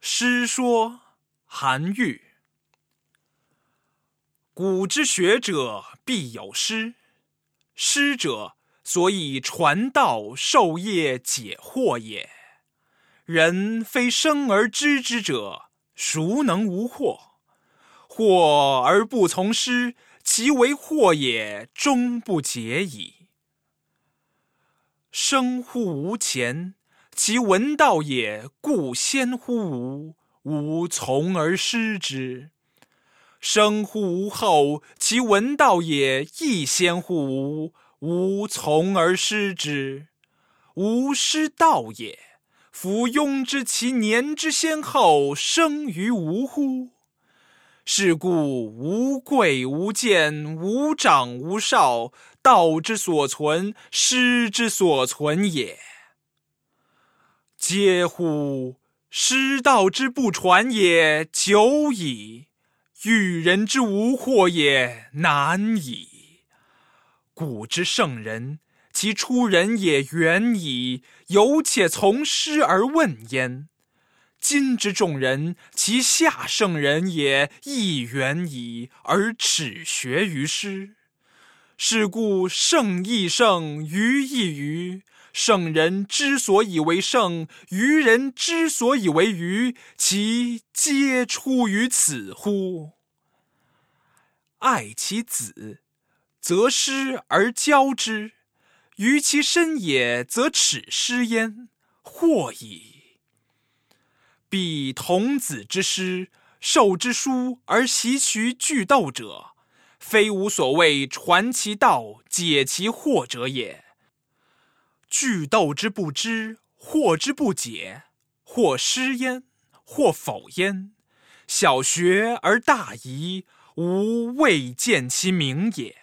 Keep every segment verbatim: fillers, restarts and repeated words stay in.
诗说韩愈。古之学者必有师，师者，所以传道授业解惑也。人非生而知之者，孰能无惑？惑而不从师，其为惑也，终不解矣。生乎吾前，其闻道也，故先乎吾，吾从而师之。生乎吾后，其闻道也，亦先乎吾，吾从而师之。吾师道也，夫庸知其年之先后，生于吾乎？是故无贵无贱，无长无少，道之所存，师之所存也。嗟乎！师道之不传也，久矣；育人之无惑也，难矣。古之圣人，其出人也远矣，犹且从师而问焉。今之众人，其下圣人也亦远矣，而耻学于师。是故圣亦圣，愚亦愚。圣人之所以为圣，愚人之所以为愚，其皆出于此乎？爱其子，则师而教之；于其身也，则耻师焉，惑矣。彼童子之师，授之书而习渠句斗者，非无所谓传其道，解其惑者也。句斗之不知，惑之不解，或师焉，或否焉。小学而大遗，吾未见其明也。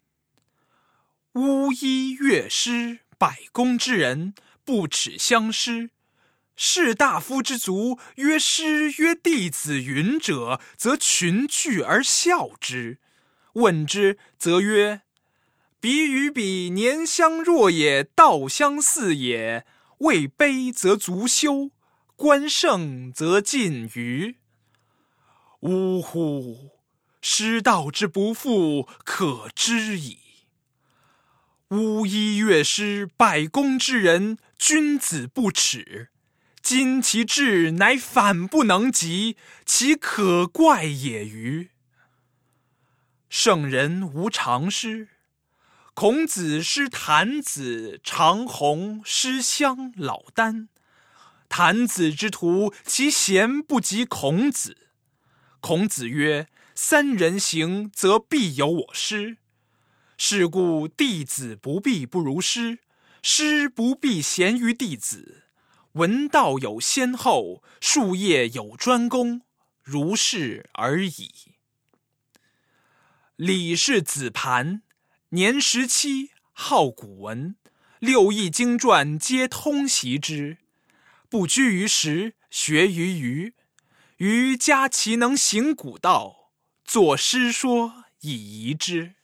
巫医乐师，百工之人，不耻相师。士大夫之族，曰师曰弟子云者，则群聚而笑之。问之，则曰：彼与彼年相若也，道相似也。位卑则足羞，官盛则近谀。呜呼！师道之不复，可知矣。巫医乐师，百工之人，君子不耻。今其志乃反不能及，其可怪也歟。圣人无常师。孔子师谭子、长虹，师襄、老聃。谭子之徒，其贤不及孔子。孔子曰：三人行，则必有我师。是故弟子不必不如师，师不必贤于弟子。闻道有先后，术业有专攻，如是而已。李氏子盘，年十七，好古文，六艺经传皆通习之。不拘于时，学于余。余嘉其能行古道，作诗说以遗之。